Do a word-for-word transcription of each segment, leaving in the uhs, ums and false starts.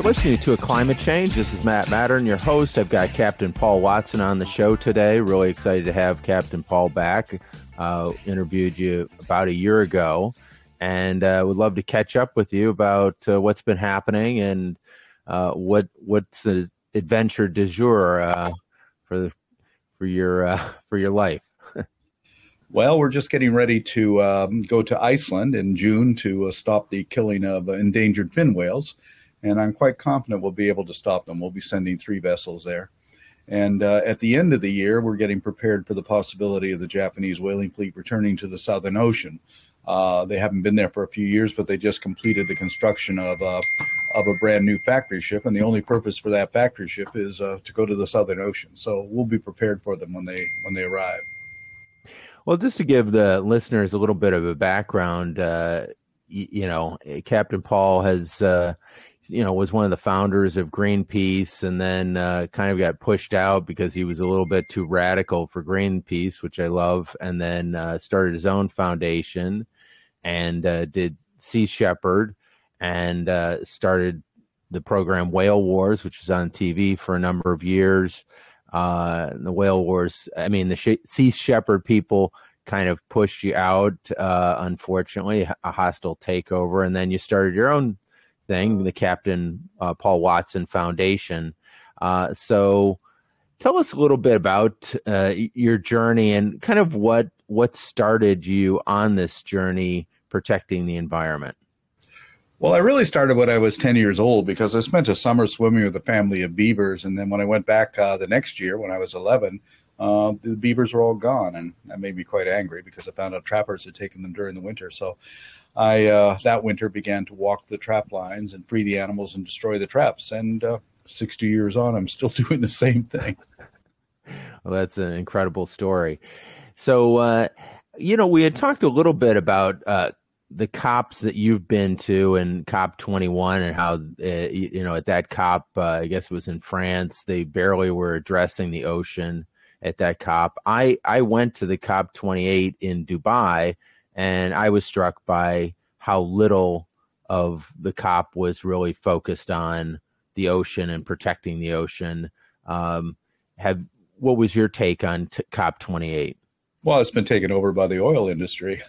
You're listening to A Climate Change. This is Matt Mattern, your host. I've got Captain Paul Watson on the show today. Really excited to have Captain Paul back. Uh, interviewed you about a year ago, and uh, would love to catch up with you about uh, what's been happening and uh, what what's the adventure du jour uh, for the, for your uh, for your life. Well, we're just getting ready to um, go to Iceland in June to uh, stop the killing of uh, endangered fin whales. And I'm quite confident we'll be able to stop them. We'll be sending three vessels there. And uh, at the end of the year, we're getting prepared for the possibility of the Japanese whaling fleet returning to the Southern Ocean. Uh, they haven't been there for a few years, but they just completed the construction of, uh, of a brand new factory ship. And the only purpose for that factory ship is uh, to go to the Southern Ocean. So we'll be prepared for them when they when they arrive. Well, just to give the listeners a little bit of a background, uh, you, you know, Captain Paul has... Uh, you know, was one of the founders of Greenpeace, and then uh, kind of got pushed out because he was a little bit too radical for Greenpeace, which I love, and then uh, started his own foundation and uh, did Sea Shepherd and uh, started the program Whale Wars, which was on T V for a number of years. Uh, the Whale Wars, I mean, the Sh- Sea Shepherd people kind of pushed you out, uh, unfortunately, a hostile takeover, and then you started your own thing, the Captain uh, Paul Watson Foundation. Uh, so tell us a little bit about uh, your journey and kind of what what started you on this journey protecting the environment. Well, I really started when I was ten years old because I spent a summer swimming with a family of beavers. And then when I went back uh, the next year, when I was eleven, uh, the beavers were all gone. And that made me quite angry because I found out trappers had taken them during the winter. So I, uh, that winter, began to walk the trap lines and free the animals and destroy the traps. And uh, sixty years on, I'm still doing the same thing. Well, that's an incredible story. So, uh, you know, we had talked a little bit about uh, the COPs that you've been to and COP twenty-one and how, uh, you know, at that COP, uh, I guess it was in France, they barely were addressing the ocean at that COP. I, I went to the COP twenty-eight in Dubai, and I was struck by how little of the COP was really focused on the ocean and protecting the ocean. Um, have what was your take on t- COP twenty-eight? Well, it's been taken over by the oil industry.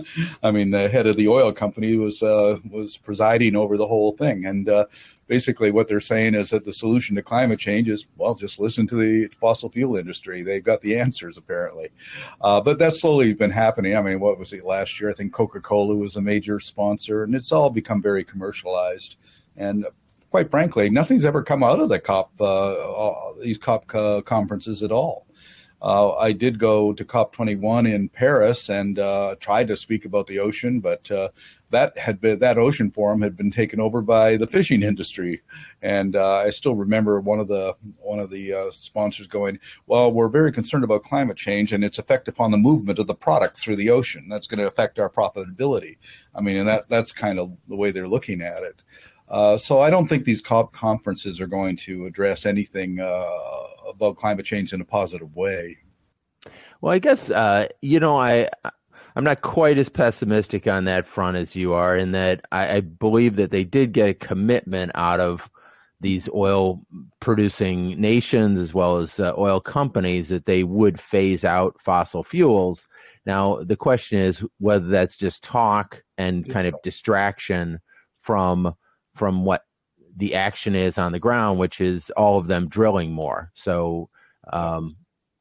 I mean, the head of the oil company was uh, was presiding over the whole thing. And uh, basically what they're saying is that the solution to climate change is, well, just listen to the fossil fuel industry. They've got the answers, apparently. Uh, but that's slowly been happening. I mean, what was it last year? I think Coca-Cola was a major sponsor, and it's all become very commercialized. And quite frankly, nothing's ever come out of the COP, uh, these COP uh, conferences at all. Uh, I did go to COP twenty-one in Paris and uh, tried to speak about the ocean, but uh, that had been that ocean forum had been taken over by the fishing industry. And uh, I still remember one of the one of the uh, sponsors going, "Well, we're very concerned about climate change and its effect upon the movement of the product through the ocean. That's going to affect our profitability." I mean, and that that's kind of the way they're looking at it. Uh, so I don't think these COP conferences are going to address anything uh, about climate change in a positive way. Well, I guess, uh, you know, I, I'm not quite as pessimistic on that front as you are, in that I, I believe that they did get a commitment out of these oil producing nations as well as uh, oil companies that they would phase out fossil fuels. Now, the question is whether that's just talk and kind of distraction from from what the action is on the ground, which is all of them drilling more. So um,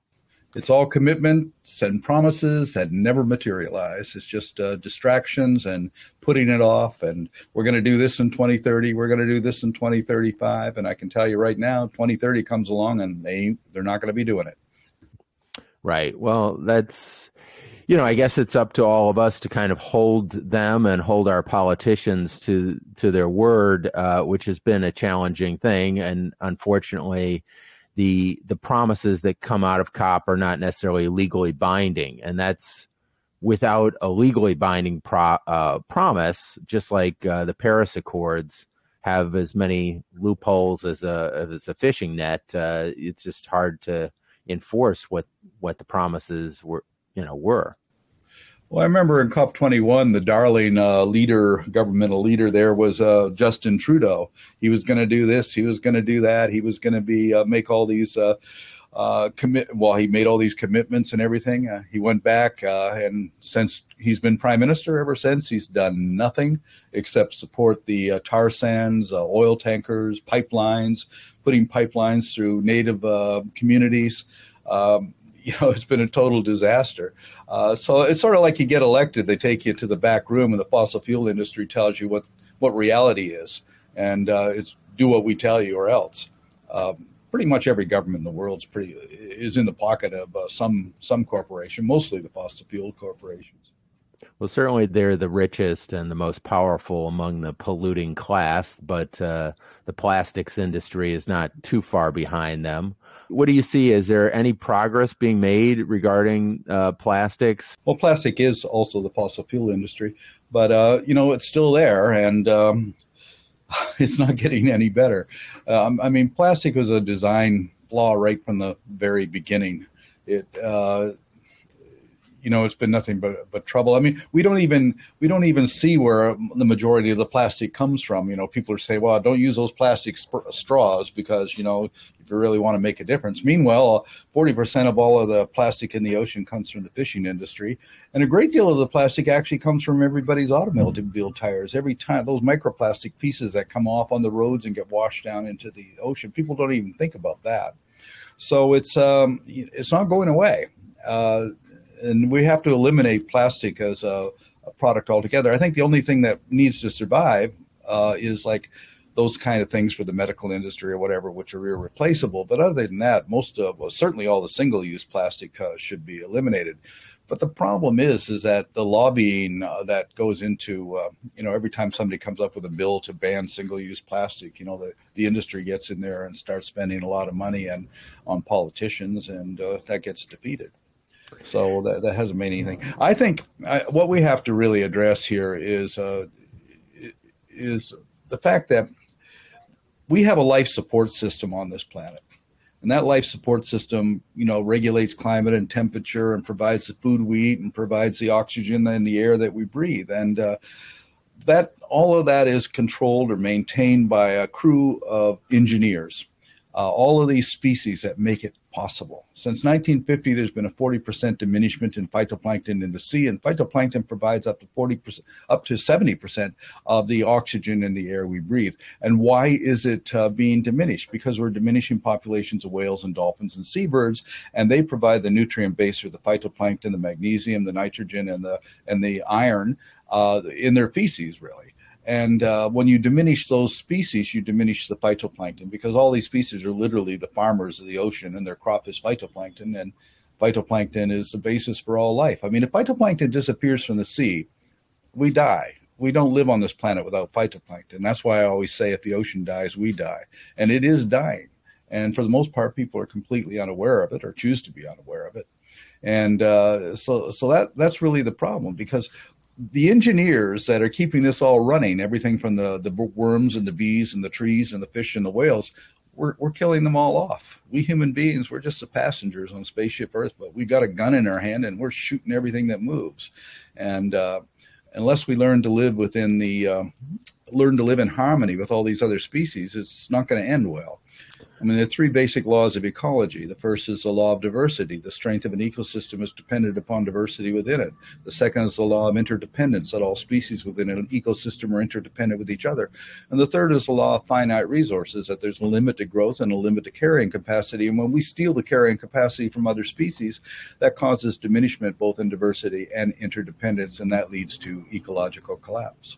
it's all commitments and promises that never materialize. It's just uh, distractions and putting it off. And we're going to do this in twenty thirty. We're going to do this in twenty thirty-five. And I can tell you right now, twenty thirty comes along and they, they're not going to be doing it. Right. Well, that's, you know, I guess it's up to all of us to kind of hold them and hold our politicians to to their word, uh, which has been a challenging thing. And unfortunately, the the promises that come out of COP are not necessarily legally binding. And that's without a legally binding pro, uh, promise, just like uh, the Paris Accords have as many loopholes as a, as a fishing net. Uh, it's just hard to enforce what, what the promises were, you know, were. Well, I remember in COP twenty-one, the darling uh, leader, governmental leader there was uh, Justin Trudeau. He was going to do this. He was going to do that. He was going to be uh, make all these uh, uh, commit. Well, he made all these commitments and everything. Uh, he went back, uh, and since he's been prime minister ever since, he's done nothing except support the uh, tar sands, uh, oil tankers, pipelines, putting pipelines through native uh, communities. Um, You know, it's been a total disaster. Uh, so it's sort of like you get elected, they take you to the back room, and the fossil fuel industry tells you what what reality is, and uh, it's do what we tell you or else. Um, pretty much every government in the world is pretty is in the pocket of uh, some some corporation, mostly the fossil fuel corporations. Well, certainly they're the richest and the most powerful among the polluting class, but uh, the plastics industry is not too far behind them. What do you see? Is there any progress being made regarding uh, plastics? Well, plastic is also the fossil fuel industry, but, uh, you know, it's still there, and um, it's not getting any better. Um, I mean, plastic was a design flaw right from the very beginning. It uh, You know, it's been nothing but but trouble. I mean, we don't even we don't even see where the majority of the plastic comes from. You know, people are saying, "Well, don't use those plastic sp- straws because you know if you really want to make a difference." Meanwhile, forty percent of all of the plastic in the ocean comes from the fishing industry, and a great deal of the plastic actually comes from everybody's automobile tires. Every time those microplastic pieces that come off on the roads and get washed down into the ocean, people don't even think about that. So it's um, it's not going away. Uh, And we have to eliminate plastic as a, a product altogether. I think the only thing that needs to survive uh, is like those kind of things for the medical industry or whatever, which are irreplaceable. But other than that, most of, well, certainly all the single-use plastic uh, should be eliminated. But the problem is, is that the lobbying uh, that goes into, uh, you know, every time somebody comes up with a bill to ban single-use plastic, you know, the, the industry gets in there and starts spending a lot of money and, on politicians, and uh, that gets defeated. So that, that hasn't made anything. I think I, what we have to really address here is uh, is the fact that we have a life support system on this planet. And that life support system, you know, regulates climate and temperature and provides the food we eat and provides the oxygen in the air that we breathe. And uh, that all of that is controlled or maintained by a crew of engineers. Uh, all of these species that make it possible. Since nineteen fifty, there's been a forty percent diminishment in phytoplankton in the sea, and phytoplankton provides up to forty percent, up to seventy percent of the oxygen in the air we breathe. And why is it uh, being diminished? Because we're diminishing populations of whales and dolphins and seabirds, and they provide the nutrient base for the phytoplankton, the magnesium, the nitrogen, and the and the iron uh, in their feces, really. And uh, when you diminish those species, you diminish the phytoplankton, because all these species are literally the farmers of the ocean, and their crop is phytoplankton, and phytoplankton is the basis for all life. I mean, if phytoplankton disappears from the sea, we die. We don't live on this planet without phytoplankton. That's why I always say if the ocean dies, we die. And it is dying. And for the most part, people are completely unaware of it or choose to be unaware of it. And uh, so so that that's really the problem, because the engineers that are keeping this all running, everything from the, the worms and the bees and the trees and the fish and the whales, we're, we're killing them all off. We human beings, we're just the passengers on Spaceship Earth, but we got a gun in our hand and we're shooting everything that moves. And uh, unless we learn to live within the, uh, learn to live in harmony with all these other species, it's not going to end well. I mean, there are three basic laws of ecology. The first is the law of diversity. The strength of an ecosystem is dependent upon diversity within it. The second is the law of interdependence, that all species within an ecosystem are interdependent with each other. And the third is the law of finite resources, that there's a limit to growth and a limit to carrying capacity. And when we steal the carrying capacity from other species, that causes diminishment both in diversity and interdependence, and that leads to ecological collapse.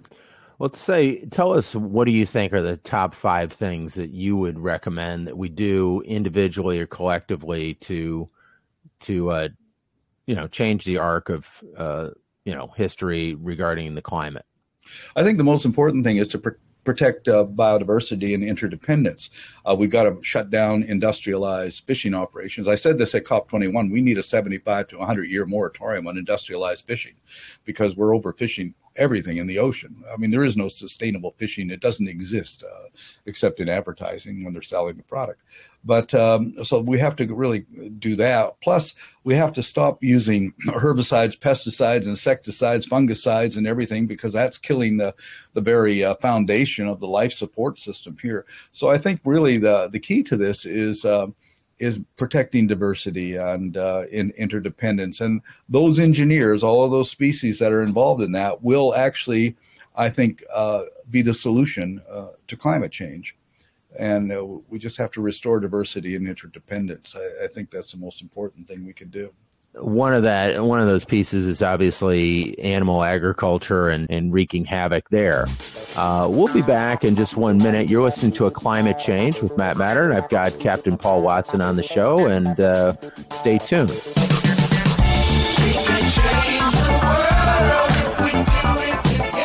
Well, say, tell us, what do you think are the top five things that you would recommend that we do individually or collectively to, to, uh, you know, change the arc of, uh, you know, history regarding the climate? I think the most important thing is to pr- protect uh, biodiversity and interdependence. Uh, we've got to shut down industrialized fishing operations. I said this at COP twenty-one. We need a seventy-five to one hundred year moratorium on industrialized fishing, because we're overfishing everything in the ocean. I mean, there is no sustainable fishing. It doesn't exist uh, except in advertising when they're selling the product. But um, so we have to really do that. Plus, we have to stop using herbicides, pesticides, insecticides, fungicides, and everything, because that's killing the the very uh, foundation of the life support system here. So I think really the the key to this is uh, is protecting diversity and uh, in interdependence. And those engineers, all of those species that are involved in that, will actually, I think, uh, be the solution uh, to climate change. And uh, we just have to restore diversity and interdependence. I, I think that's the most important thing we can do. One of that, one of those pieces is obviously animal agriculture and, and wreaking havoc there. Uh, we'll be back in just one minute. You're listening to A Climate Change with Matt Matter, and I've got Captain Paul Watson on the show, and uh, stay tuned. We can change the world if we do it together.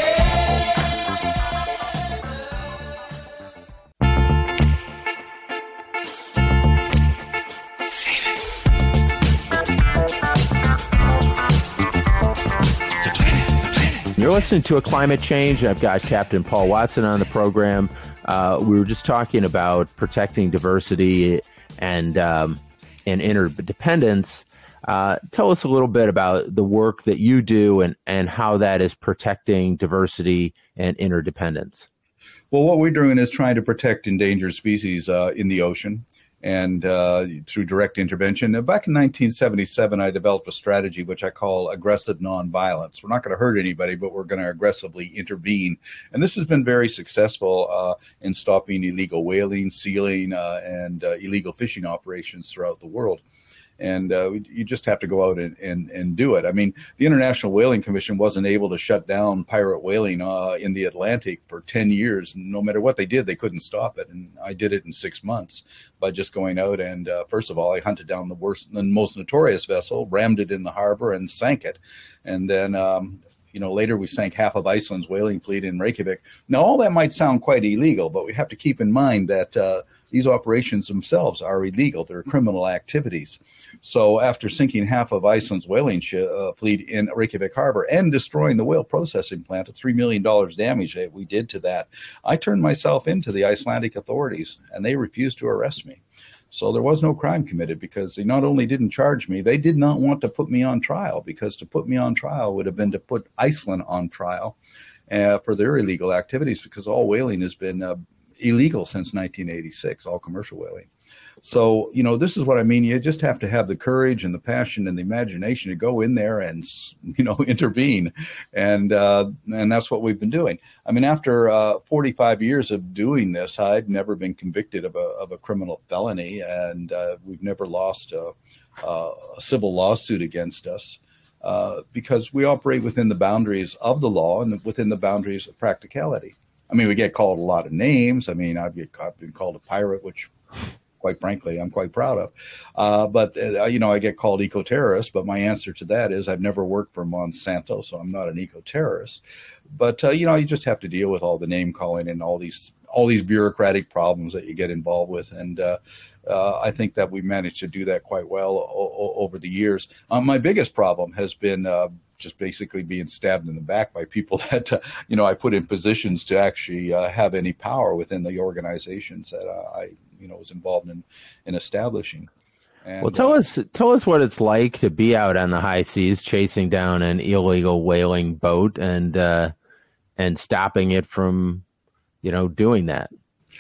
You're listening to A Climate Change. I've got Captain Paul Watson on the program. Uh, we were just talking about protecting diversity and um, and interdependence. Uh, tell us a little bit about the work that you do and, and how that is protecting diversity and interdependence. Well, what we're doing is trying to protect endangered species uh, in the ocean, and uh, through direct intervention. Now, back in nineteen seventy-seven, I developed a strategy which I call aggressive nonviolence. We're not going to hurt anybody, but we're going to aggressively intervene. And this has been very successful uh, in stopping illegal whaling, sealing, uh, and uh, illegal fishing operations throughout the world. And uh, you just have to go out and, and, and do it. I mean, the International Whaling Commission wasn't able to shut down pirate whaling uh, in the Atlantic for ten years. No matter what they did, they couldn't stop it. And I did it in six months by just going out and, uh, first of all, I hunted down the worst, the most notorious vessel, rammed it in the harbor, and sank it. And then, um, you know, later we sank half of Iceland's whaling fleet in Reykjavik. Now, all that might sound quite illegal, but we have to keep in mind that uh, these operations themselves are illegal. They're criminal activities. So after sinking half of Iceland's whaling sh- uh, fleet in Reykjavik Harbor and destroying the whale processing plant, a three million dollars damage that we did to that, I turned myself into the Icelandic authorities, and they refused to arrest me. So there was no crime committed, because they not only didn't charge me, they did not want to put me on trial, because to put me on trial would have been to put Iceland on trial uh, for their illegal activities, because all whaling has been uh, illegal since nineteen eighty-six, all commercial whaling. So, you know, this is what I mean. You just have to have the courage and the passion and the imagination to go in there and, you know, intervene. And uh, and that's what we've been doing. I mean, after uh, forty-five years of doing this, I've never been convicted of a, of a criminal felony, and uh, we've never lost a, a civil lawsuit against us. Uh, because we operate within the boundaries of the law and within the boundaries of practicality. I mean, we get called a lot of names. I mean, I've been called a pirate, which, quite frankly, I'm quite proud of. Uh, but, uh, you know, I get called eco-terrorist, but my answer to that is I've never worked for Monsanto, so I'm not an eco-terrorist. But, uh, you know, you just have to deal with all the name calling and all these all these bureaucratic problems that you get involved with. And uh, uh, I think that we managed to do that quite well o- o- over the years. Um, my biggest problem has been uh, just basically being stabbed in the back by people that, uh, you know, I put in positions to actually uh, have any power within the organizations that uh, I, you know, was involved in, in establishing. And, well, tell uh, us, tell us what it's like to be out on the high seas, chasing down an illegal whaling boat and, uh, and stopping it from, you know, doing that.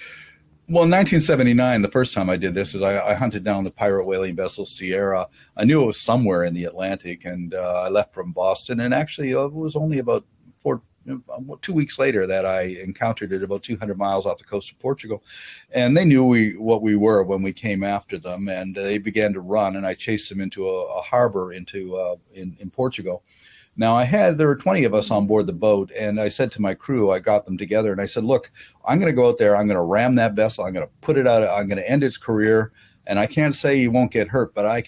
Well, in nineteen seventy-nine, the first time I did this is I, I hunted down the pirate whaling vessel Sierra. I knew it was somewhere in the Atlantic, and uh, I left from Boston. And actually, uh, it was only about four, two weeks later that I encountered it about two hundred miles off the coast of Portugal. And they knew we what we were when we came after them, and they began to run. And I chased them into a, a harbor into uh, in, in Portugal. Now, I had, there were twenty of us on board the boat, and I said to my crew, I got them together, and I said, look, I'm going to go out there, I'm going to ram that vessel, I'm going to put it out, I'm going to end its career, and I can't say you won't get hurt, but I can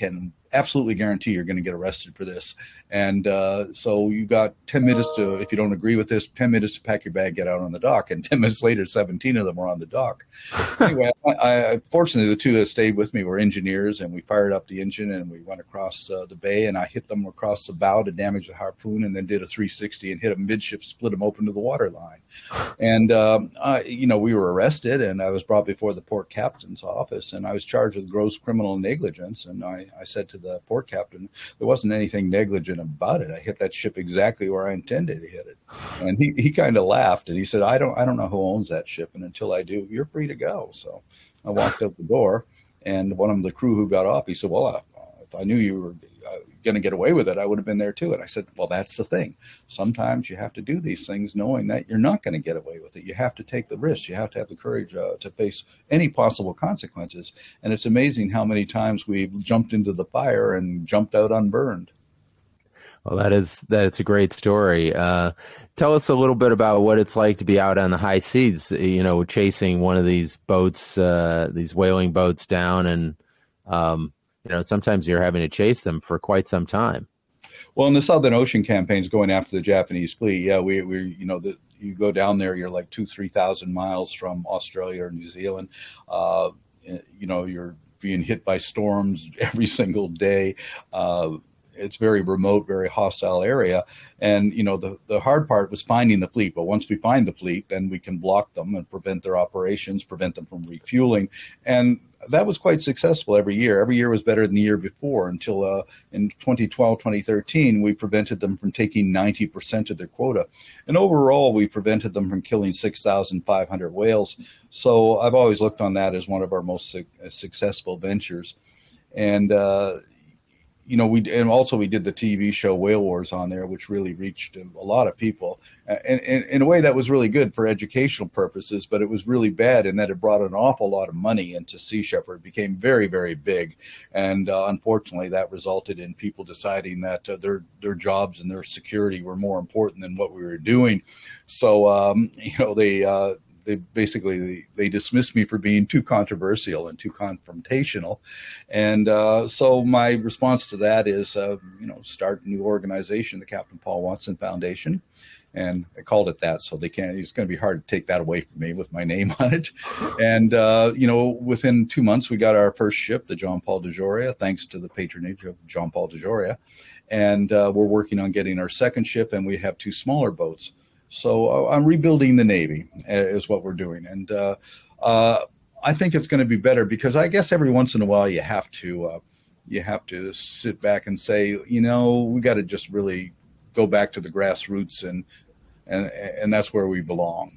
absolutely guarantee you're going to get arrested for this. And uh, so you got ten minutes to, if you don't agree with this, ten minutes to pack your bag, get out on the dock. And ten minutes later, seventeen of them were on the dock. Anyway, I, I, fortunately, the two that stayed with me were engineers, and we fired up the engine and we went across uh, the bay, and I hit them across the bow to damage the harpoon, and then did a three sixty and hit them midship, split them open to the water line. And, um, I, you know, we were arrested, and I was brought before the port captain's office, and I was charged with gross criminal negligence. And I, I said to the port captain, there wasn't anything negligent about it. I hit that ship exactly where I intended to hit it. And he, he kind of laughed, and he said, I don't I don't know who owns that ship, and until I do, you're free to go. So I walked out the door, and one of the crew who got off, he said, well, I, if I knew you were uh, going to get away with it, I would have been there too. And I said, well, that's the thing. Sometimes you have to do these things knowing that you're not going to get away with it. You have to take the risks. You have to have the courage uh, to face any possible consequences. And it's amazing how many times we've jumped into the fire and jumped out unburned. Well, that is that it's a great story. Uh, tell us a little bit about what it's like to be out on the high seas, you know, chasing one of these boats, uh, these whaling boats down, and um, you know, sometimes you're having to chase them for quite some time. Well, in the Southern Ocean campaigns going after the Japanese fleet, yeah, we we you know the, you go down there, you're like two three thousand miles from Australia or New Zealand. Uh, you know, you're being hit by storms every single day. Uh, It's very remote, very hostile area. And, you know, the, the hard part was finding the fleet. But once we find the fleet, then we can block them and prevent their operations, prevent them from refueling. And that was quite successful every year. Every year was better than the year before until uh, in twenty twelve, twenty thirteen, we prevented them from taking ninety percent of their quota. And overall, we prevented them from killing six thousand five hundred whales. So I've always looked on that as one of our most su- successful ventures. And, uh, You know, we and also we did the T V show Whale Wars on there, which really reached a lot of people. And, and in a way, that was really good for educational purposes, but it was really bad in that it brought an awful lot of money into Sea Shepherd. It became very, very big. And uh, unfortunately, that resulted in people deciding that uh, their their jobs and their security were more important than what we were doing. So, um, you know, they uh, They basically they, they dismissed me for being too controversial and too confrontational, and uh, so my response to that is, uh, you know, start a new organization, the Captain Paul Watson Foundation, and I called it that. So they can't. It's going to be hard to take that away from me with my name on it. And uh, you know, within two months, we got our first ship, the John Paul DeJoria, thanks to the patronage of John Paul DeJoria, and uh, we're working on getting our second ship, and we have two smaller boats. So uh, I'm rebuilding the Navy uh, is what we're doing. And uh, uh, I think it's going to be better because I guess every once in a while you have to uh, you have to sit back and say, you know, we got to just really go back to the grassroots, and and and that's where we belong.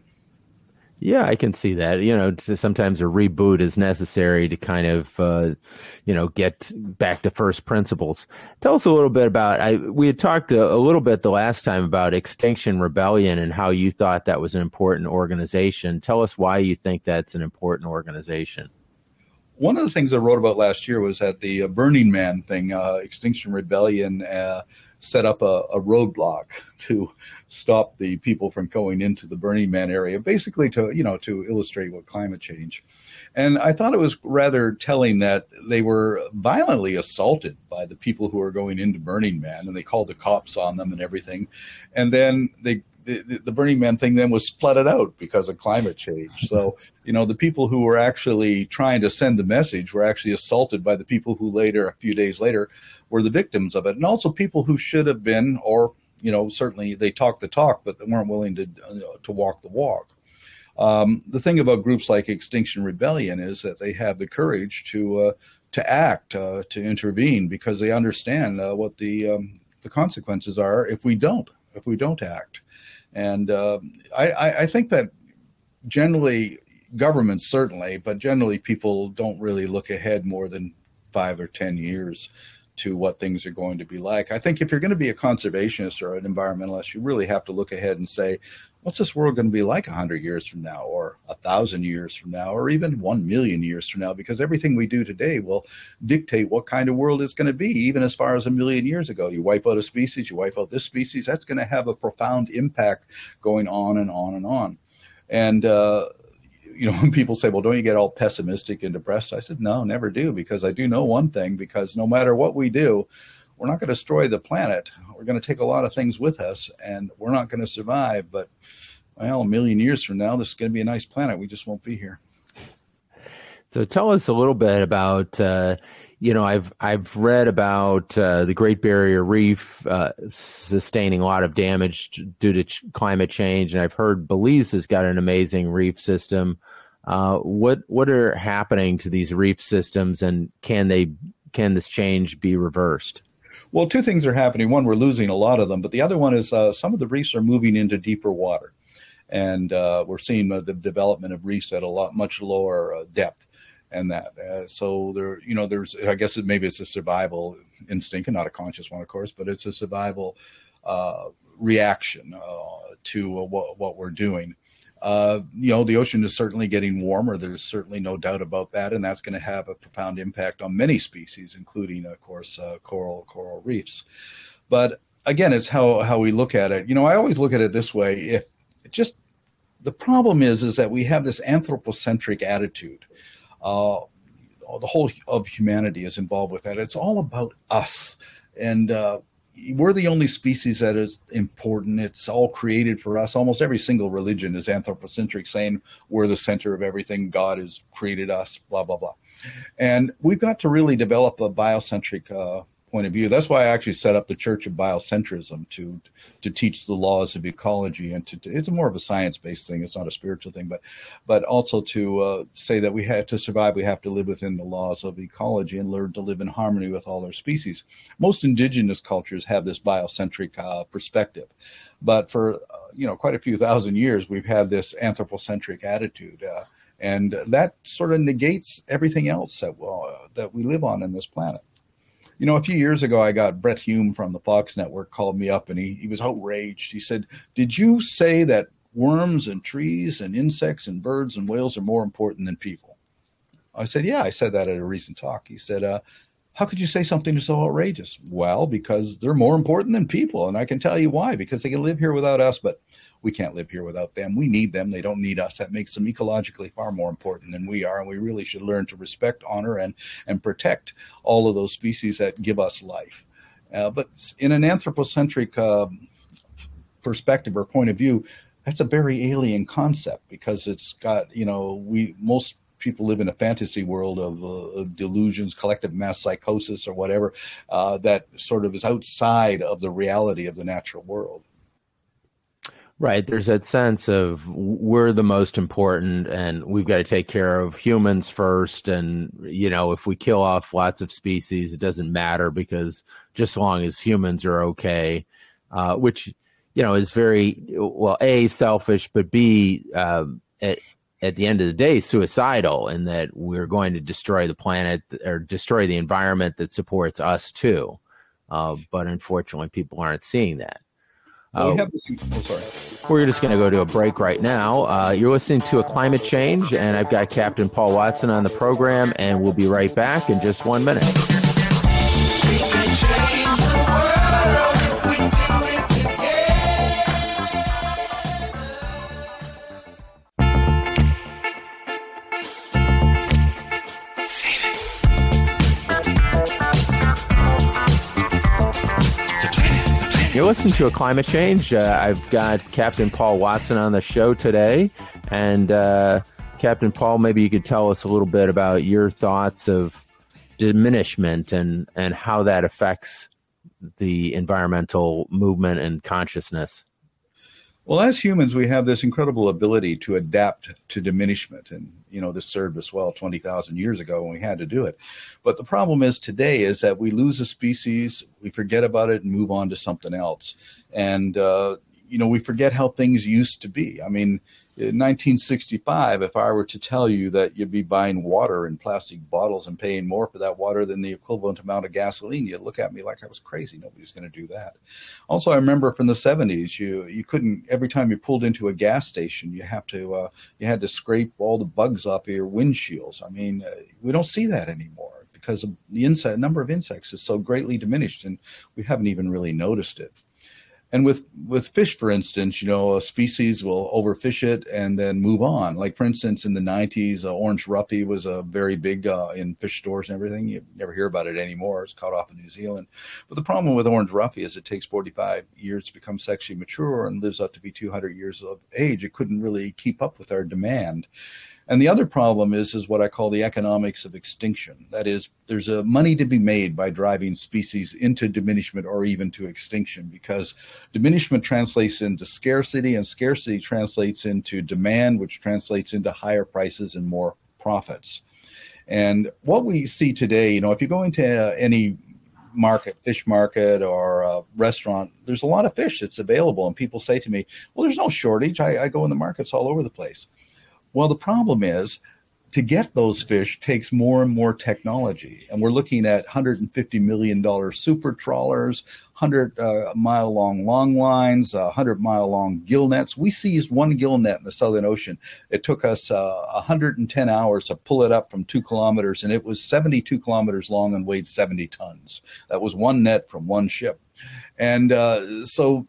Yeah, I can see that. You know, sometimes a reboot is necessary to kind of, uh, you know, get back to first principles. Tell us a little bit about, I, we had talked a, a little bit the last time about Extinction Rebellion and how you thought that was an important organization. Tell us why you think that's an important organization. One of the things I wrote about last year was that the uh, Burning Man thing, uh, Extinction Rebellion, uh, set up a, a roadblock to stop the people from going into the Burning Man area, basically to, you know, to illustrate what climate change. And I thought it was rather telling that they were violently assaulted by the people who were going into Burning Man, and they called the cops on them and everything. And then they The, the Burning Man thing then was flooded out because of climate change. So, you know, the people who were actually trying to send the message were actually assaulted by the people who later, a few days later, were the victims of it. And also people who should have been, or, you know, certainly they talked the talk, but they weren't willing to, uh, to walk the walk. Um, the thing about groups like Extinction Rebellion is that they have the courage to uh, to act, uh, to intervene, because they understand uh, what the um, the consequences are if we don't, if we don't act. And uh, I, I think that generally governments certainly, but generally people don't really look ahead more than five or ten years to what things are going to be like. I think if you're going to be a conservationist or an environmentalist, you really have to look ahead and say, what's this world going to be like one hundred years from now, or one thousand years from now, or even one million years from now? Because everything we do today will dictate what kind of world it's going to be, even as far as a million years ago. You wipe out a species, you wipe out this species, that's going to have a profound impact going on and on and on. And uh, you know, when people say, well, don't you get all pessimistic and depressed? I said, no, never do, because I do know one thing, because no matter what we do, we're not going to destroy the planet. We're going to take a lot of things with us, and we're not going to survive. But, well, a million years from now, this is going to be a nice planet. We just won't be here. So tell us a little bit about, uh, you know, I've I've read about uh, the Great Barrier Reef uh, sustaining a lot of damage due to ch- climate change, and I've heard Belize has got an amazing reef system. Uh, what what are happening to these reef systems, and can they can this change be reversed? Well, two things are happening. One, we're losing a lot of them, but the other one is uh, some of the reefs are moving into deeper water, and uh, we're seeing uh, the development of reefs at a lot much lower uh, depth. And that, uh, so there, you know, there's, I guess it, maybe it's a survival instinct, and not a conscious one, of course, but it's a survival uh, reaction uh, to uh, what, what we're doing. Uh, you know, the ocean is certainly getting warmer. There's certainly no doubt about that, and that's going to have a profound impact on many species, including, of course, uh, coral coral reefs. But again, it's how how we look at it. You know, I always look at it this way: if it just the problem is is that we have this anthropocentric attitude. Uh, the whole of humanity is involved with that. It's all about us. And uh, we're the only species that is important. It's all created for us. Almost every single religion is anthropocentric, saying we're the center of everything. God has created us, blah, blah, blah. And we've got to really develop a biocentric uh, point of view. That's why I actually set up the Church of Biocentrism to to teach the laws of ecology, and to, to it's more of a science-based thing. It's not a spiritual thing, but but also to uh, say that we have to survive, we have to live within the laws of ecology and learn to live in harmony with all our species. Most indigenous cultures have this biocentric uh, perspective, but for uh, you know quite a few thousand years, we've had this anthropocentric attitude. Uh, and that sort of negates everything else that, uh, that we live on in this planet. You know, a few years ago, I got Brett Hume from the Fox Network called me up, and he, he was outraged. He said, did you say that worms and trees and insects and birds and whales are more important than people? I said, yeah, I said that at a recent talk. He said, uh, how could you say something so outrageous? Well, because they're more important than people, and I can tell you why. Because they can live here without us, but we can't live here without them. We need them. They don't need us. That makes them ecologically far more important than we are. And we really should learn to respect, honor, and, and protect all of those species that give us life. Uh, but in an anthropocentric uh, perspective or point of view, that's a very alien concept, because it's got, you know, we most people live in a fantasy world of, uh, of delusions, collective mass psychosis, or whatever, uh, that sort of is outside of the reality of the natural world. Right. There's that sense of we're the most important, and we've got to take care of humans first. And, you know, if we kill off lots of species, it doesn't matter, because just as long as humans are okay, uh, which, you know, is very, well, A, selfish, but B, uh, at, at the end of the day, suicidal, in that we're going to destroy the planet or destroy the environment that supports us too. Uh, but unfortunately, people aren't seeing that. Well, we uh, have this, oh, sorry. We're just going to go to a break right now. Uh, you're listening to A Climate Change, and I've got Captain Paul Watson on the program, and we'll be right back in just one minute. We can change the world if we do it together. You're listening to A Climate Change. Uh, I've got Captain Paul Watson on the show today. And uh, Captain Paul, maybe you could tell us a little bit about your thoughts of diminishment and, and how that affects the environmental movement and consciousness. Well, as humans, we have this incredible ability to adapt to diminishment. And, you know, this served us well twenty thousand years ago when we had to do it. But the problem is today is that we lose a species, we forget about it and move on to something else. And, uh, you know, we forget how things used to be. I mean, in nineteen sixty-five, if I were to tell you that you'd be buying water in plastic bottles and paying more for that water than the equivalent amount of gasoline, you'd look at me like I was crazy. Nobody's going to do that. Also, I remember from the seventies, you you couldn't, every time you pulled into a gas station, you have to uh, you had to scrape all the bugs off of your windshields. I mean, uh, we don't see that anymore because of the insect number of insects is so greatly diminished, and we haven't even really noticed it. And with, with fish, for instance, you know, a species will overfish it and then move on. Like, for instance, in the nineties, uh, orange roughy was a very big uh, in fish stores and everything. You never hear about it anymore. It's caught off in New Zealand. But the problem with orange roughy is it takes forty-five years to become sexually mature and lives up to be two hundred years of age. It couldn't really keep up with our demand. And the other problem is, is what I call the economics of extinction. That is, there's a money to be made by driving species into diminishment or even to extinction, because diminishment translates into scarcity, and scarcity translates into demand, which translates into higher prices and more profits. And what we see today, you know, if you go into uh, any market, fish market or a restaurant, there's a lot of fish that's available. And people say to me, well, there's no shortage. I, I go in the markets all over the place. Well, the problem is, to get those fish takes more and more technology. And we're looking at one hundred fifty million dollars super trawlers, one hundred mile long long lines, one hundred mile long gill nets. We seized one gill net in the Southern Ocean. It took us uh, one hundred ten hours to pull it up from two kilometers, and it was seventy-two kilometers long and weighed seventy tons. That was one net from one ship. And uh, so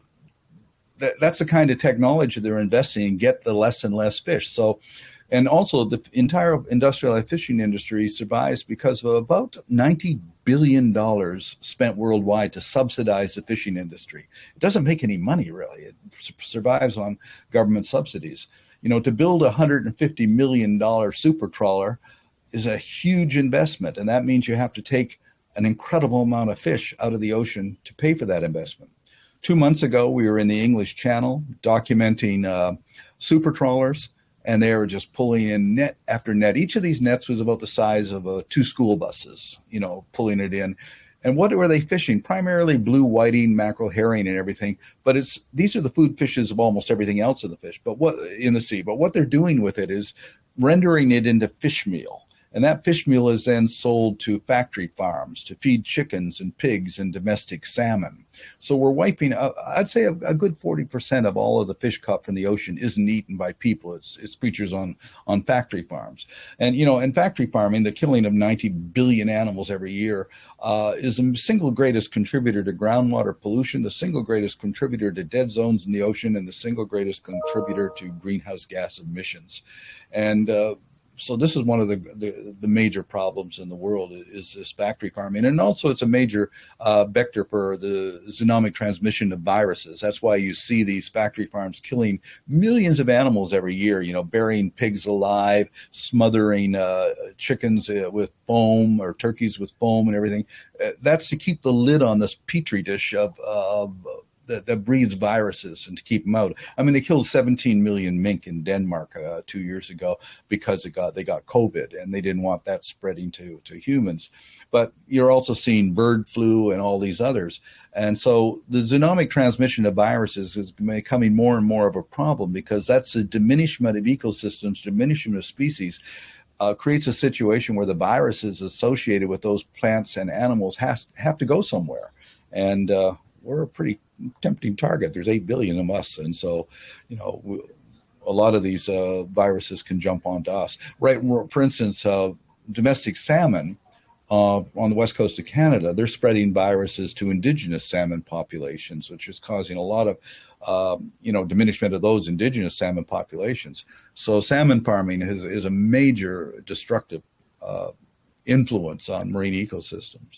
that, that's the kind of technology they're investing in, get the less and less fish. So, and also the entire industrialized fishing industry survives because of about ninety billion dollars spent worldwide to subsidize the fishing industry. It doesn't make any money, really. It survives on government subsidies. You know, to build a one hundred fifty million dollars super trawler is a huge investment, and that means you have to take an incredible amount of fish out of the ocean to pay for that investment. Two months ago, we were in the English Channel documenting uh, super trawlers, and they were just pulling in net after net. Each of these nets was about the size of uh, two school buses, you know, pulling it in. And what were they fishing? Primarily blue whiting, mackerel, herring, and everything. But it's these are the food fishes of almost everything else in the fish, but what in the sea. But what they're doing with it is rendering it into fish meal. And that fish meal is then sold to factory farms to feed chickens and pigs and domestic salmon. So we're wiping, uh, I'd say a, a good forty percent of all of the fish caught from the ocean isn't eaten by people. It's it's creatures on, on factory farms. And, you know, in factory farming, the killing of ninety billion animals every year uh, is the single greatest contributor to groundwater pollution, the single greatest contributor to dead zones in the ocean, and the single greatest contributor to greenhouse gas emissions. And, uh, So this is one of the, the, the major problems in the world is this factory farming. And also it's a major uh, vector for the zoonotic transmission of viruses. That's why you see these factory farms killing millions of animals every year, you know, burying pigs alive, smothering uh, chickens uh, with foam or turkeys with foam and everything. Uh, that's to keep the lid on this petri dish of, uh, of That, that breeds viruses and to keep them out. I mean, they killed seventeen million mink in Denmark uh, two years ago because it got they got COVID and they didn't want that spreading to, to humans. But you're also seeing bird flu and all these others. And so the zoonotic transmission of viruses is becoming more and more of a problem because that's a diminishment of ecosystems, diminishment of species. Uh, creates a situation where the viruses associated with those plants and animals has, have to go somewhere. And uh, we're a pretty tempting target. There's eight billion of us. And so, you know, we, a lot of these uh, viruses can jump onto us. Right. For instance, uh, domestic salmon uh, on the west coast of Canada, they're spreading viruses to indigenous salmon populations, which is causing a lot of, um, you know, diminishment of those indigenous salmon populations. So salmon farming is, is a major destructive uh, influence on marine ecosystems.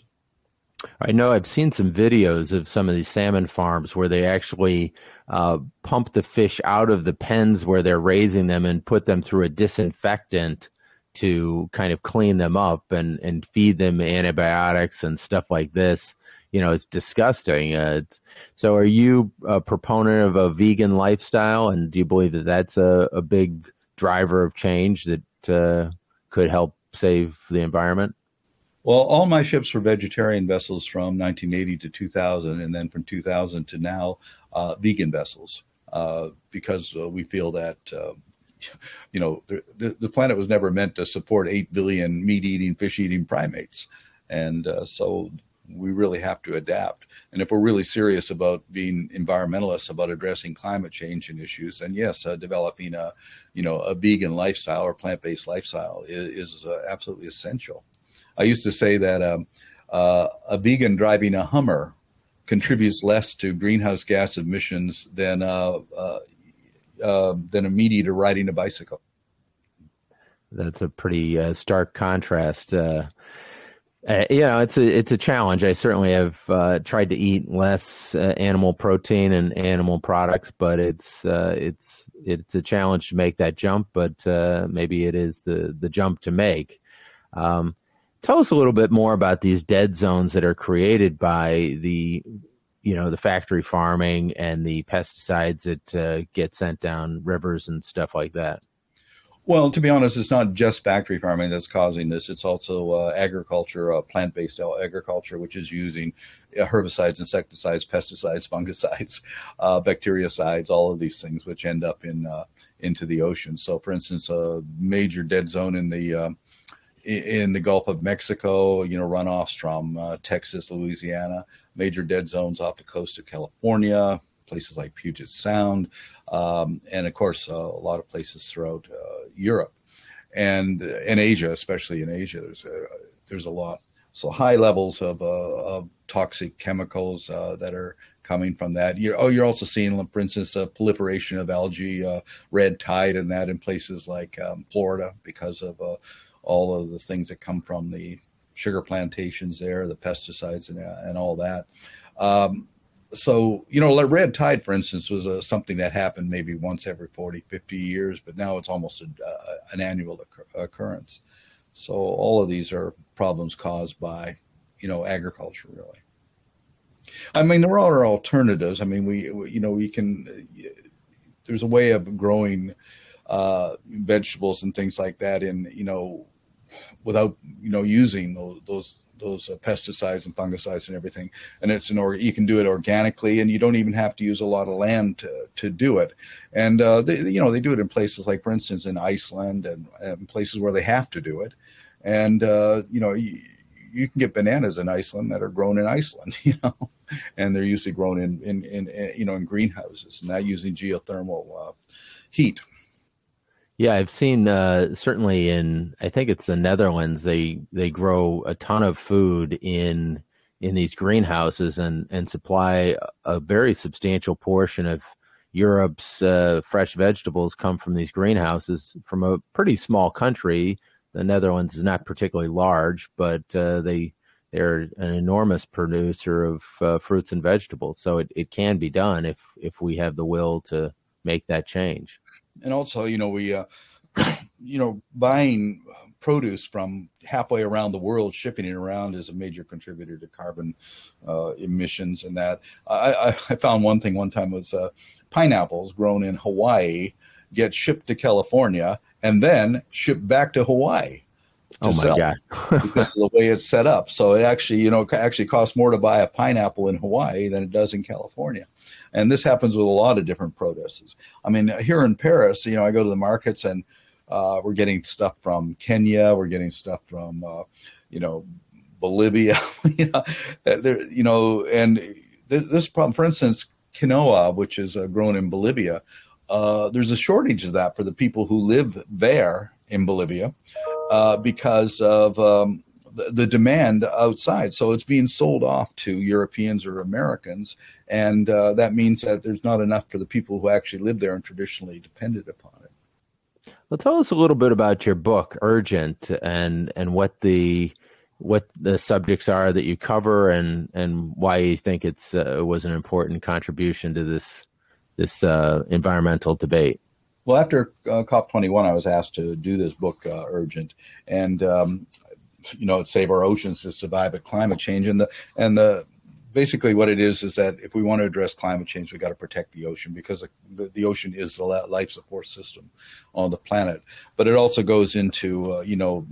I know I've seen some videos of some of these salmon farms where they actually uh, pump the fish out of the pens where they're raising them and put them through a disinfectant to kind of clean them up and, and feed them antibiotics and stuff like this. You know, it's disgusting. Uh, it's, so are you a proponent of a vegan lifestyle? And do you believe that that's a, a big driver of change that uh, could help save the environment? Well, all my ships were vegetarian vessels from nineteen eighty to two thousand, and then from two thousand to now, uh, vegan vessels, uh, because uh, we feel that, uh, you know, the, the planet was never meant to support eight billion meat-eating, fish-eating primates. And uh, so we really have to adapt. And if we're really serious about being environmentalists, about addressing climate change and issues, then yes, uh, developing a, you know, a vegan lifestyle or plant-based lifestyle is, is uh, absolutely essential. I used to say that um, uh, a vegan driving a Hummer contributes less to greenhouse gas emissions than uh, uh, uh, than a meat eater riding a bicycle. That's a pretty uh, stark contrast. Uh, uh, you know, it's a it's a challenge. I certainly have uh, tried to eat less uh, animal protein and animal products, but it's uh, it's it's a challenge to make that jump. But uh, maybe it is the the jump to make. Um, tell us a little bit more about these dead zones that are created by the you know the factory farming and the pesticides that uh, get sent down rivers and stuff like that. Well, to be honest, it's not just factory farming that's causing this. It's also uh, agriculture, uh, plant-based agriculture, which is using herbicides, insecticides, pesticides, fungicides, uh, bactericides, all of these things, which end up in uh, into the ocean. So, for instance, a major dead zone in the uh, in the Gulf of Mexico, you know, runoffs from uh, Texas, Louisiana, major dead zones off the coast of California, places like Puget Sound, um, and of course, uh, a lot of places throughout uh, Europe and in Asia, especially in Asia, there's a, there's a lot. So high levels of, uh, of toxic chemicals uh, that are coming from that. You're, oh, you're also seeing, for instance, a proliferation of algae, uh, red tide, and that in places like um, Florida because of uh, all of the things that come from the sugar plantations there, the pesticides, and, uh, and all that. Um, So, you know, like red tide, for instance, was uh, something that happened maybe once every forty, fifty years, but now it's almost a, uh, an annual occur- occurrence. So all of these are problems caused by, you know, agriculture, really. I mean, there are alternatives. I mean, we, we you know, we can, uh, there's a way of growing uh, vegetables and things like that in, you know, without, you know, using those, those those uh, pesticides and fungicides and everything. And it's an or you can do it organically, and you don't even have to use a lot of land to, to do it. And, uh, they, you know, they do it in places like, for instance, in Iceland and, and places where they have to do it. And, uh, you know, you, you can get bananas in Iceland that are grown in Iceland, you know, and they're usually grown in, in, in, in you know, in greenhouses, not using geothermal uh, heat. Yeah, I've seen uh, certainly in I think it's the Netherlands. They they grow a ton of food in in these greenhouses and and supply a very substantial portion of Europe's uh, fresh vegetables come from these greenhouses from a pretty small country. The Netherlands is not particularly large, but uh, they they're an enormous producer of uh, fruits and vegetables. So it, it can be done if if we have the will to make that change. And also, you know, we, uh, you know, buying produce from halfway around the world, shipping it around is a major contributor to carbon uh, emissions. And that I, I, I found one thing one time was uh, pineapples grown in Hawaii get shipped to California and then shipped back to Hawaii. To oh my sell God. because of the way it's set up. So it actually, you know, actually costs more to buy a pineapple in Hawaii than it does in California. And this happens with a lot of different produces. I mean, here in Paris, you know, I go to the markets and uh, we're getting stuff from Kenya. We're getting stuff from, uh, you know, Bolivia, you know, there, you know, and th- this problem, for instance, quinoa, which is uh, grown in Bolivia, uh, there's a shortage of that for the people who live there in Bolivia. Uh, because of um, the, the demand outside. So it's being sold off to Europeans or Americans. And uh, that means that there's not enough for the people who actually live there and traditionally depended upon it. Well, tell us a little bit about your book, Urgent, and and what the what the subjects are that you cover, and, and why you think it's uh, was an important contribution to this this uh, environmental debate. Well, after uh, COP twenty-one, I was asked to do this book, uh, Urgent, and um, you know, save our oceans to survive at climate change. And the and the basically what it is is that if we want to address climate change, we got to protect the ocean, because the, the ocean is the life support system on the planet. But it also goes into uh, you know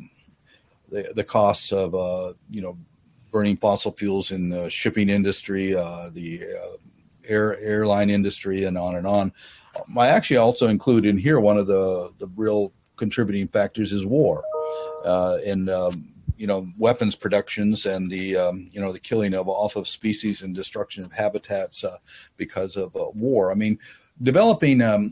the the costs of uh, you know burning fossil fuels in the shipping industry, uh, the uh, air airline industry, and on and on. I actually also include in here one of the, the real contributing factors is war, uh, and um, you know weapons productions and the um, you know the killing of off of species and destruction of habitats uh, because of uh, war. I mean, developing um,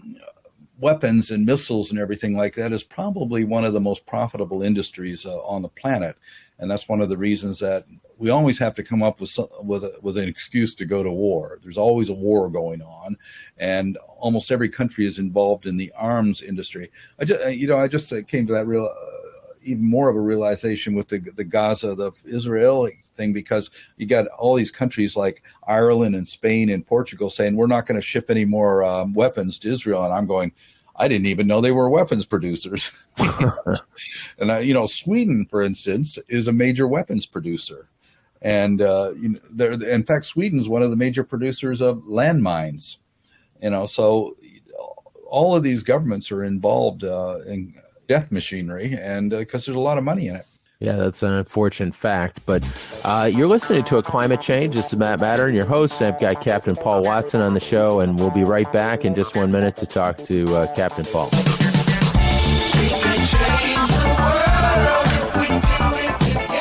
weapons and missiles and everything like that is probably one of the most profitable industries uh, on the planet, and that's one of the reasons that we always have to come up with some, with a, with an excuse to go to war. There's always a war going on, and almost every country is involved in the arms industry. I just, you know, I just came to that real, uh, even more of a realization with the the Gaza, the Israeli thing, because you got all these countries like Ireland and Spain and Portugal saying we're not going to ship any more um, weapons to Israel, and I'm going, I didn't even know they were weapons producers. And I, you know, Sweden, for instance, is a major weapons producer, and uh, you know, they're, in fact, Sweden's one of the major producers of landmines. You know, so all of these governments are involved uh, in death machinery, and because uh, there's a lot of money in it. Yeah, that's an unfortunate fact. But uh, you're listening to A Climate Change. This is Matt Matter, and your host. I've got Captain Paul Watson on the show, and we'll be right back in just one minute to talk to uh, Captain Paul. We can change the world if we do it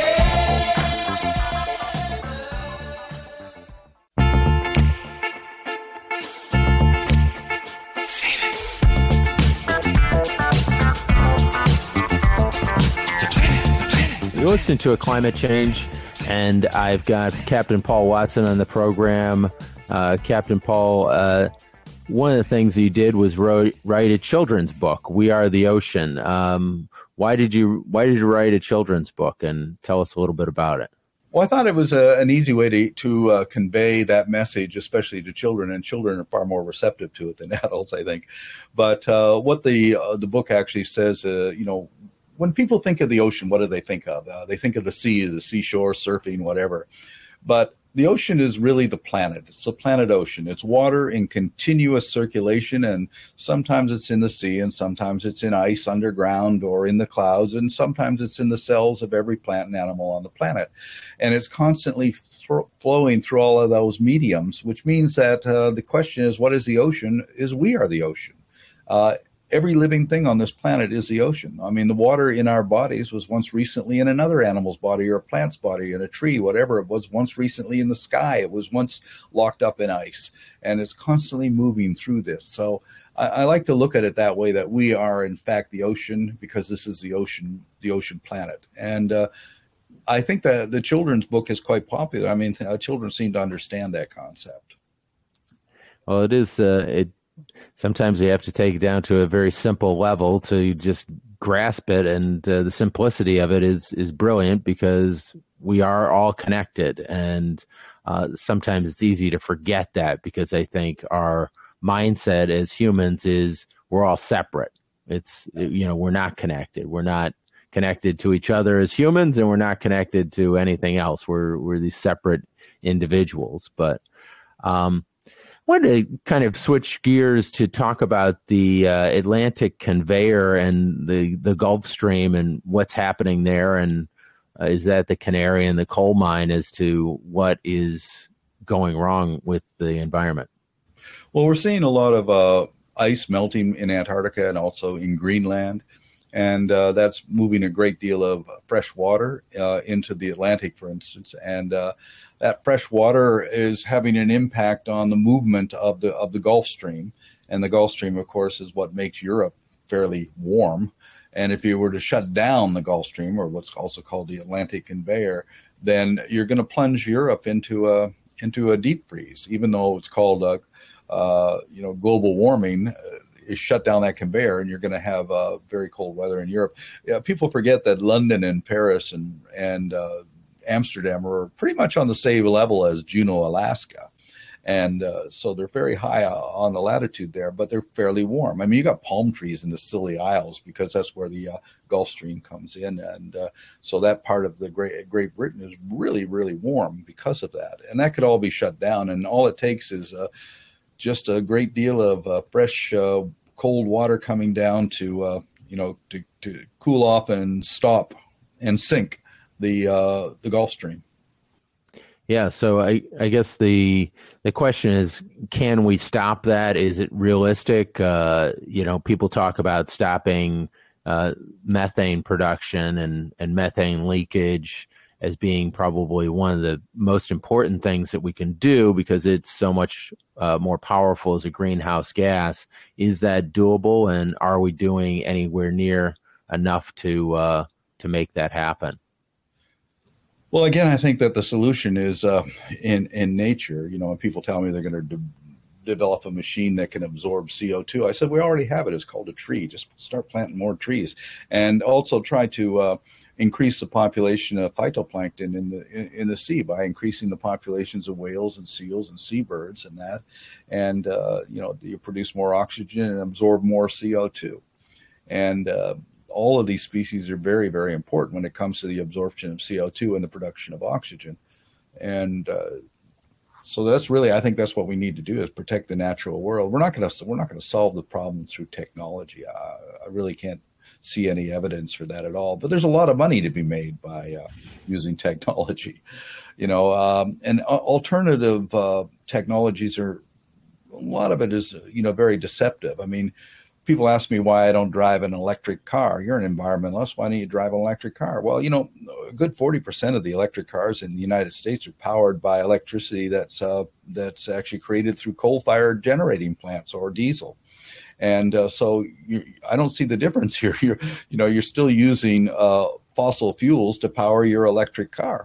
You're listening to A Climate Change, and I've got Captain Paul Watson on the program. Uh, Captain Paul, uh, one of the things you did was wrote, write a children's book, We Are the Ocean. Um, why did you Why did you write a children's book, and tell us a little bit about it? Well, I thought it was a, an easy way to, to uh, convey that message, especially to children, and children are far more receptive to it than adults, I think. But uh, what the uh, the book actually says, uh, you know, when people think of the ocean, what do they think of? Uh, they think of the sea, the seashore, surfing, whatever. But the ocean is really the planet. It's the planet ocean. It's water in continuous circulation, and sometimes it's in the sea, and sometimes it's in ice underground or in the clouds, and sometimes it's in the cells of every plant and animal on the planet. And it's constantly th- flowing through all of those mediums, which means that uh, the question is, what is the ocean? Is we are the ocean. Uh, Every living thing on this planet is the ocean. I mean, the water in our bodies was once recently in another animal's body or a plant's body, in a tree, whatever. It was once recently in the sky. It was once locked up in ice, and it's constantly moving through this. So I, I like to look at it that way, that we are, in fact, the ocean, because this is the ocean, the ocean planet. And uh, I think that the children's book is quite popular. I mean, uh, children seem to understand that concept. Well, it is, uh, it, sometimes you have to take it down to a very simple level to just grasp it, and uh, the simplicity of it is is brilliant, because we are all connected, and uh, sometimes it's easy to forget that, because I think our mindset as humans is we're all separate. It's, you know, we're not connected. We're not connected to each other as humans, and we're not connected to anything else. We're we're these separate individuals. But um, I wanted to kind of switch gears to talk about the uh, Atlantic conveyor and the, the Gulf Stream and what's happening there. And uh, is that the canary in the coal mine as to what is going wrong with the environment? Well, we're seeing a lot of uh, ice melting in Antarctica and also in Greenland. And uh, that's moving a great deal of fresh water uh, into the Atlantic, for instance. And uh, that fresh water is having an impact on the movement of the of the Gulf Stream. And the Gulf Stream, of course, is what makes Europe fairly warm. And if you were to shut down the Gulf Stream, or what's also called the Atlantic conveyor, then you're going to plunge Europe into a into a deep freeze, even though it's called a, uh, you know global warming. Uh, is shut down that conveyor, and you're going to have uh, very cold weather in Europe. Yeah, people forget that London and Paris and and uh, Amsterdam are pretty much on the same level as Juneau, Alaska. And uh, so they're very high on the latitude there, but they're fairly warm. I mean, you got palm trees in the Scilly Isles because that's where the uh, Gulf Stream comes in. And uh, so that part of the Great, Great Britain is really, really warm because of that. And that could all be shut down. And all it takes is uh, just a great deal of uh, fresh, uh, cold water coming down to, uh, you know, to, to cool off and stop and sink the uh, the Gulf Stream. Yeah, so I, I guess the the question is, can we stop that? Is it realistic? Uh, you know, people talk about stopping uh, methane production and, and methane leakage as being probably one of the most important things that we can do because it's so much uh, more powerful as a greenhouse gas. Is that doable, and are we doing anywhere near enough to uh, to make that happen? Well, again, I think that the solution is uh, in in nature. You know, when people tell me they're going to de- develop a machine that can absorb C O two, I said we already have it. It's called a tree. Just start planting more trees, and also try to uh, increase the population of phytoplankton in the in, in the sea by increasing the populations of whales and seals and seabirds and that, and uh, you know, you produce more oxygen and absorb more C O two, and uh, all of these species are very, very important when it comes to the absorption of C O two and the production of oxygen. And uh, so that's really, I think that's what we need to do, is protect the natural world. We're not going to, we're not going to solve the problem through technology. Uh, I really can't see any evidence for that at all. But there's a lot of money to be made by uh, using technology, you know, um, and alternative uh, technologies are, a lot of it is, you know, very deceptive. I mean, people ask me why I don't drive an electric car. You're an environmentalist. Why don't you drive an electric car? Well, you know, a good forty percent of the electric cars in the United States are powered by electricity that's uh, that's actually created through coal-fired generating plants or diesel. And uh, so you, I don't see the difference here. You're, you know, you're still using uh, fossil fuels to power your electric car.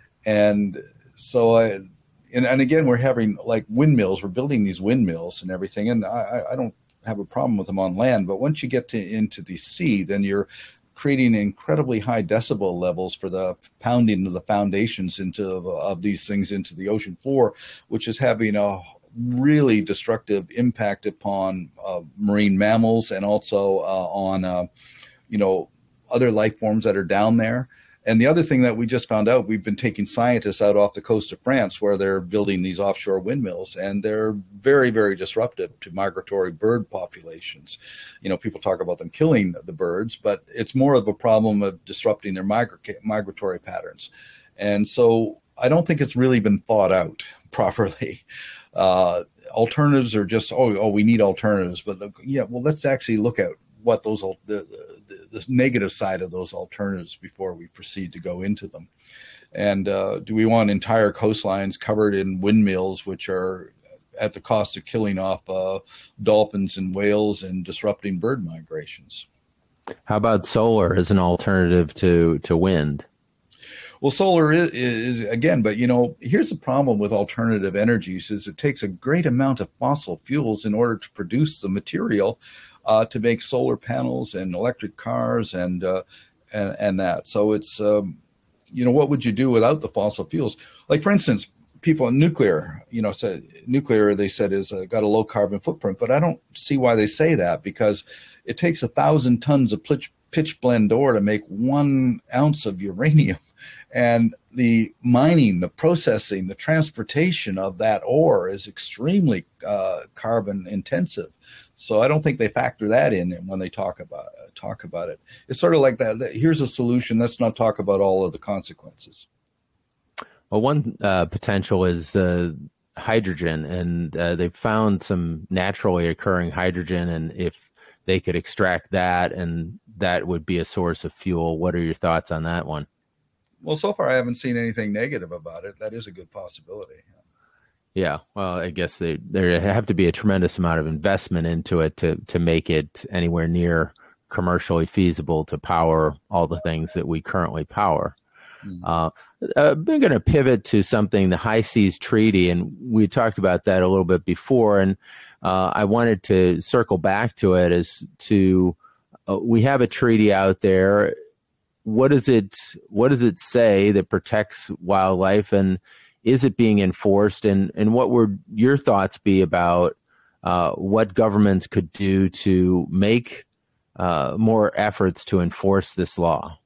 And so I, and, and again, we're having like windmills. We're building these windmills and everything. And I, I don't have a problem with them on land, but once you get to into the sea, then you're creating incredibly high decibel levels for the pounding of the foundations into of these things into the ocean floor, which is having a really destructive impact upon uh, marine mammals and also uh, on uh, you know, other life forms that are down there. And the other thing that we just found out, we've been taking scientists out off the coast of France where they're building these offshore windmills, and they're very, very disruptive to migratory bird populations. You know, people talk about them killing the birds, but it's more of a problem of disrupting their migra- migratory patterns. And so I don't think it's really been thought out properly. Uh, alternatives are just, oh, oh, we need alternatives. But yeah, well, let's actually look at what those the, the, the negative side of those alternatives before we proceed to go into them. And uh, do we want entire coastlines covered in windmills, which are at the cost of killing off uh, dolphins and whales and disrupting bird migrations? How about solar as an alternative to, to wind? Well, solar is, is, again, but, you know, here's the problem with alternative energies is it takes a great amount of fossil fuels in order to produce the material uh, to make solar panels and electric cars and uh, and, and that. So it's, um, you know, what would you do without the fossil fuels? Like, for instance, people in nuclear, you know, said nuclear, they said, is uh, got a low carbon footprint, but I don't see why they say that, because it takes a thousand tons of pitch, pitch blende ore to make one ounce of uranium. And the mining, the processing, the transportation of that ore is extremely uh, carbon intensive. So I don't think they factor that in when they talk about uh, talk about it. It's sort of like that. Here's a solution. Let's not talk about all of the consequences. Well, one uh, potential is uh, hydrogen, and uh, they've found some naturally occurring hydrogen, and if they could extract that, and that would be a source of fuel. What are your thoughts on that one? Well, so far I haven't seen anything negative about it. That is a good possibility. Yeah, well, I guess they, there have to be a tremendous amount of investment into it to, to make it anywhere near commercially feasible to power all the things that we currently power. Mm-hmm. Uh, uh, we're going to pivot to something, the High Seas Treaty, and we talked about that a little bit before, and uh, I wanted to circle back to it as to uh, we have a treaty out there. What does it what does it say that protects wildlife, and is it being enforced? And, and what would your thoughts be about uh, what governments could do to make uh, more efforts to enforce this law?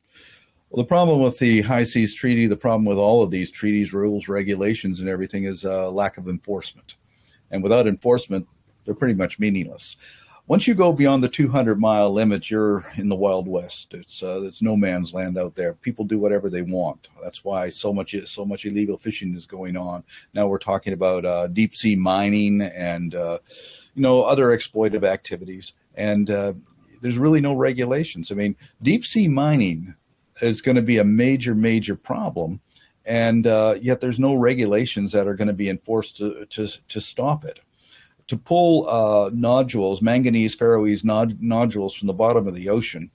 Well, the problem with the High Seas Treaty, the problem with all of these treaties, rules, regulations, and everything is uh, lack of enforcement. And without enforcement, they're pretty much meaningless. Once you go beyond the two hundred mile limit, you're in the Wild West. It's uh, it's no man's land out there. People do whatever they want. That's why so much so much illegal fishing is going on. Now we're talking about uh, deep sea mining and uh, you know, other exploitive activities. And uh, there's really no regulations. I mean, deep sea mining is going to be a major major problem, and uh, yet there's no regulations that are going to be enforced to to to stop it. To pull uh, nodules, manganese ferroese nod- nodules from the bottom of the ocean,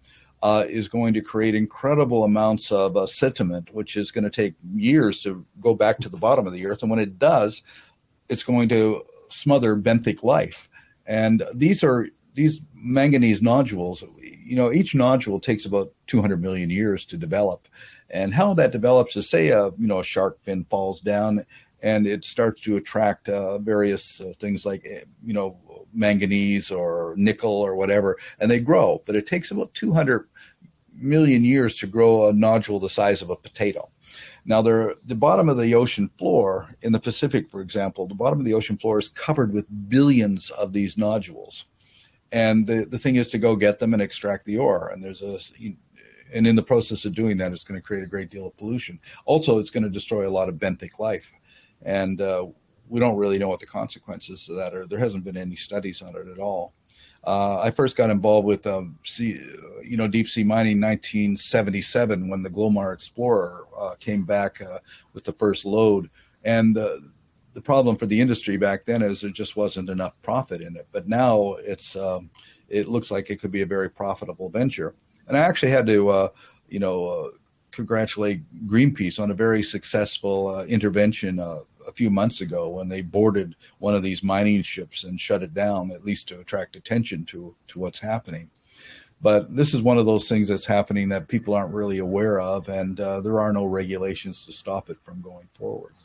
uh, is going to create incredible amounts of uh, sediment, which is going to take years to go back to the bottom of the earth. And when it does, it's going to smother benthic life. And these are these manganese nodules. You know, each nodule takes about two hundred million years to develop. And how that develops is, say, a, you know, a shark fin falls down and it starts to attract uh, various uh, things like, you know, manganese or nickel or whatever, and they grow. But it takes about two hundred million years to grow a nodule the size of a potato. Now, the bottom of the ocean floor in the Pacific, for example, the bottom of the ocean floor is covered with billions of these nodules. And the, the thing is to go get them and extract the ore. And there's a, and in the process of doing that, it's going to create a great deal of pollution. Also, it's going to destroy a lot of benthic life. And uh, we don't really know what the consequences of that are. There hasn't been any studies on it at all. Uh, I first got involved with, um, sea, you know, deep sea mining in nineteen seventy-seven when the Glomar Explorer uh, came back uh, with the first load. And the the problem for the industry back then is there just wasn't enough profit in it. But now it's um, it looks like it could be a very profitable venture. And I actually had to, uh, you know, uh, congratulate Greenpeace on a very successful uh, intervention uh, a few months ago when they boarded one of these mining ships and shut it down, at least to attract attention to, to what's happening. But this is one of those things that's happening that people aren't really aware of, and uh, there are no regulations to stop it from going forward.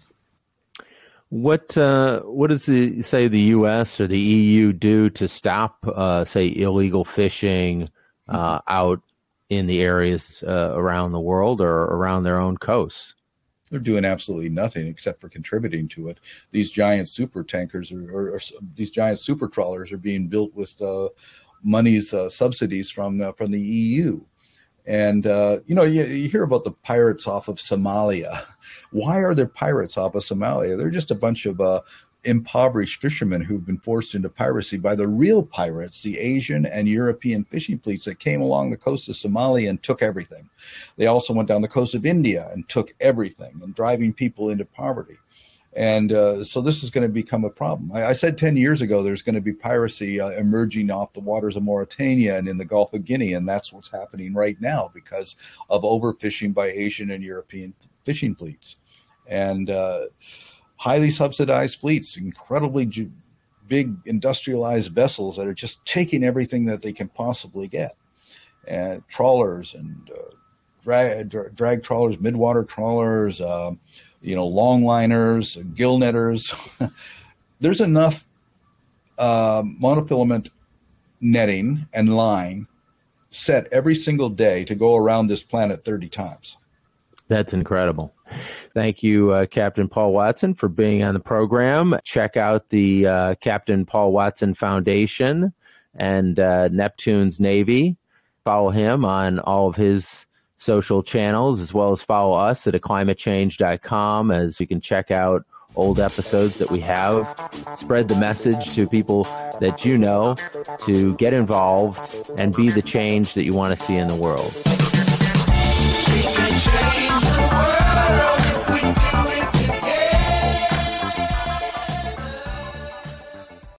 What uh, what does the say the U S or the E U do to stop, uh, say, illegal fishing uh, out in the areas uh, around the world or around their own coasts? They're doing absolutely nothing except for contributing to it. These giant super tankers or, or, or these giant super trawlers are being built with uh, monies, uh, subsidies from uh, from the E U. And, uh, you know, you, you hear about the pirates off of Somalia. Why are there pirates off of Somalia? They're just a bunch of uh, impoverished fishermen who've been forced into piracy by the real pirates, the Asian and European fishing fleets that came along the coast of Somalia and took everything. They also went down the coast of India and took everything and driving people into poverty. And uh, so this is going to become a problem. I, I said ten years ago there's going to be piracy uh, emerging off the waters of Mauritania and in the Gulf of Guinea, and that's what's happening right now because of overfishing by Asian and European fishing fleets. And uh, highly subsidized fleets, incredibly ju- big industrialized vessels that are just taking everything that they can possibly get. And trawlers and uh, drag, drag trawlers, midwater trawlers, uh, you know, longliners, gill netters. There's enough uh, monofilament netting and line set every single day to go around this planet thirty times. That's incredible. Thank you, uh, Captain Paul Watson, for being on the program. Check out the uh, Captain Paul Watson Foundation and uh, Neptune's Navy. Follow him on all of his social channels, as well as follow us at a climate change dot com, as you can check out old episodes that we have. Spread the message to people that you know to get involved and be the change that you want to see in the world. We can change the world if we do it.